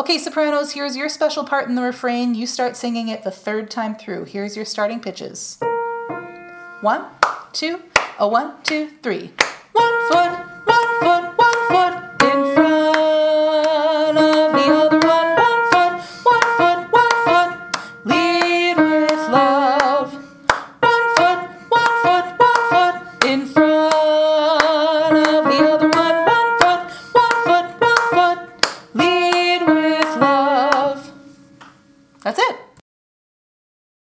Okay, sopranos, here's your special part in the refrain. You start singing it the third time through. Here's your starting pitches. 1, 2, 1, 2, 3. 1 foot, 1 foot, 1 foot.